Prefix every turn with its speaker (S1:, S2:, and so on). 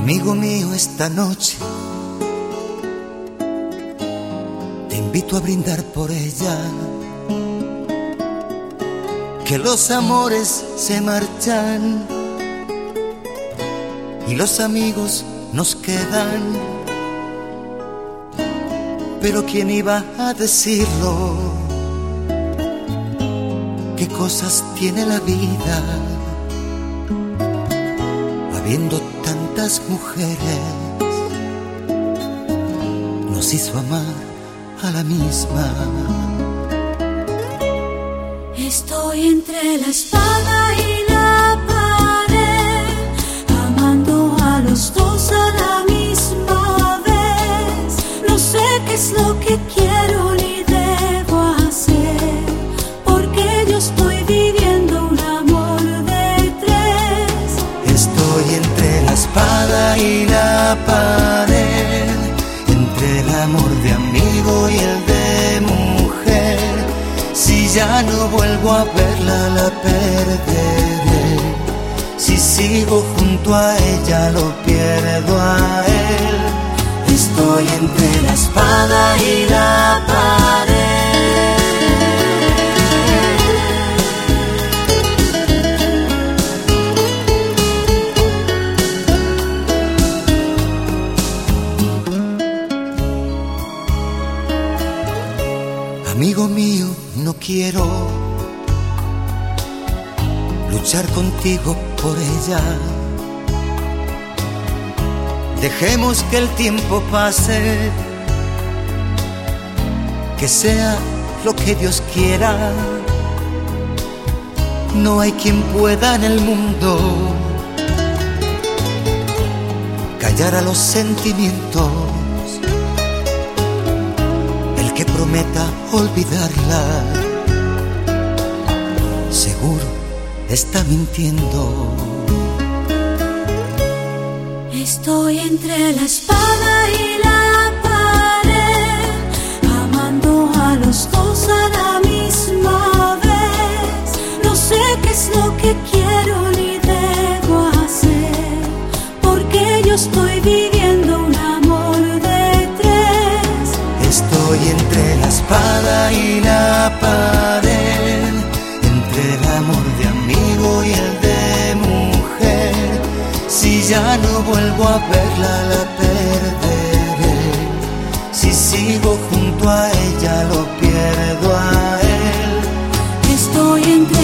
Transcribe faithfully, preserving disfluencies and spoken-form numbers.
S1: Amigo mío, esta noche te invito a brindar por ella, que los amores se marchan y los amigos nos quedan. Pero ¿quién iba a decirlo? ¿Qué cosas tiene la vida? Habiendo tantas mujeres, nos hizo amar a la misma.
S2: Estoy entre la espada y la pared, amando a los dos a la misma vez. No sé qué es lo que quiero ni debo hacer, porque yo estoy viviendo un amor de tres.
S1: Estoy entre la espada y la pared, entre el amor de amigo y el de mujer. Si ya no vuelvo a verla, la perderé. Si sigo junto a ella, lo pierdo a él. Estoy entre la espada y la pared. Amigo mío, no quiero luchar contigo por ella. Dejemos que el tiempo pase, que sea lo que Dios quiera. No hay quien pueda en el mundo callar a los sentimientos. El que prometa olvidarla, seguro está mintiendo.
S2: Estoy entre la espada y la pared, amando a los dos a la misma vez. No sé qué es lo que quiero ni debo hacer, porque yo estoy viviendo un amor de tres.
S1: Estoy entre la espada y la pared, entre el amor de amigo y el de mujer. Si ya no vuelvo a verla, la perderé. Si sigo junto a ella, lo pierdo a él.
S2: Estoy entre